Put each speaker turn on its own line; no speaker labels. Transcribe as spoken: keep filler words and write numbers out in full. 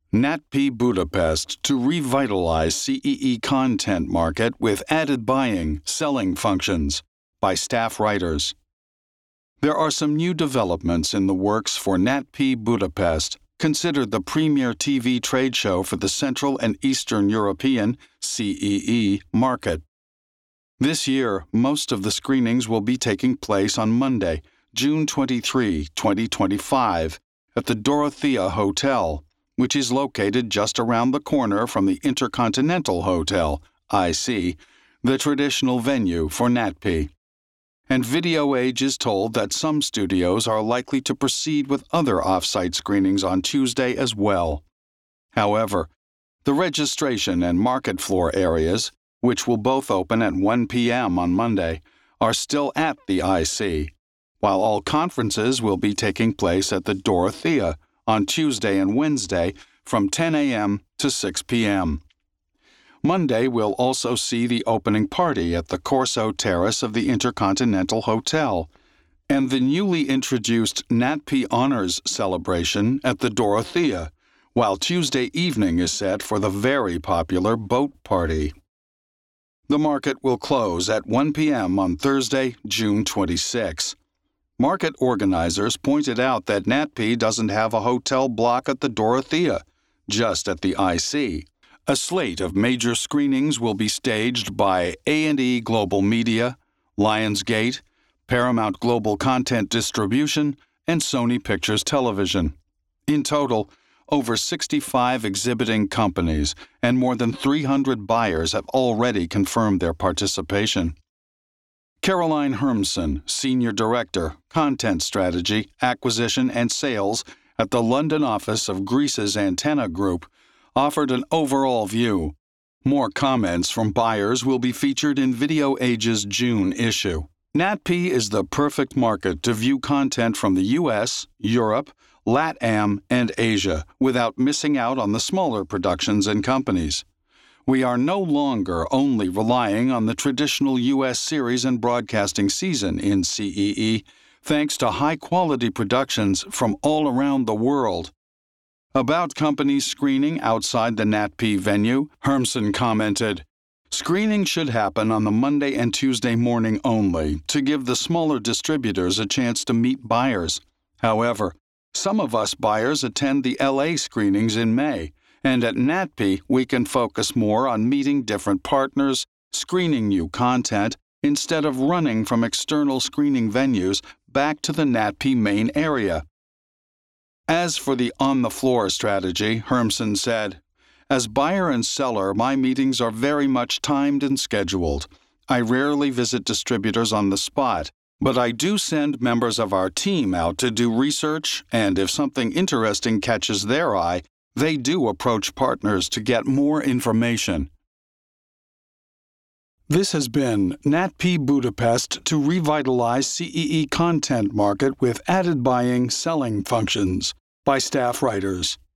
NatP Budapest to revitalize C E E content market with added buying, selling functions by staff writers. There are some new developments in the works for NatP Budapest, considered the premier T V trade show for the Central and Eastern European C E E market. This year, most of the screenings will be taking place on Monday, June twenty-third, twenty twenty-five, at the Dorothea Hotel, which is located just around the corner from the Intercontinental Hotel, I C, the traditional venue for NatP. And Video Age is told that some studios are likely to proceed with other off-site screenings on Tuesday as well. However, the registration and market floor areas, which will both open at one p m on Monday, are still at the I C, while all conferences will be taking place at the Dorothea on Tuesday and Wednesday from ten a m to six p m Monday will also see the opening party at the Corso Terrace of the Intercontinental Hotel and the newly introduced NatP Honors celebration at the Dorothea, while Tuesday evening is set for the very popular boat party. The market will close at one p m on Thursday, June twenty-sixth. Market organizers pointed out that NatP doesn't have a hotel block at the Dorothea, just at the I C. A slate of major screenings will be staged by A and E Global Media, Lionsgate, Paramount Global Content Distribution, and Sony Pictures Television. In total, over sixty-five exhibiting companies and more than three hundred buyers have already confirmed their participation. Caroline Hermsen, Senior Director, Content Strategy, Acquisition and Sales at the London office of Greece's Antenna Group, offered an overall view. More comments from buyers will be featured in Video Age's June issue. NatP is the perfect market to view content from the U S, Europe, LATAM, and Asia without missing out on the smaller productions and companies. We are no longer only relying on the traditional U S series and broadcasting season in C E E, thanks to high-quality productions from all around the world. About companies screening outside the NatP venue, Hermsen commented, "Screening should happen on the Monday and Tuesday morning only to give the smaller distributors a chance to meet buyers. However, some of us buyers attend the L A screenings in May, and at NatP we can focus more on meeting different partners, screening new content, instead of running from external screening venues back to the NatP main area." As for the on-the-floor strategy, Hermsen said, "As buyer and seller, my meetings are very much timed and scheduled. I rarely visit distributors on the spot, but I do send members of our team out to do research, and if something interesting catches their eye, they do approach partners to get more information." This has been NatP Budapest to revitalize C E E content market with added buying, selling functions by staff writers.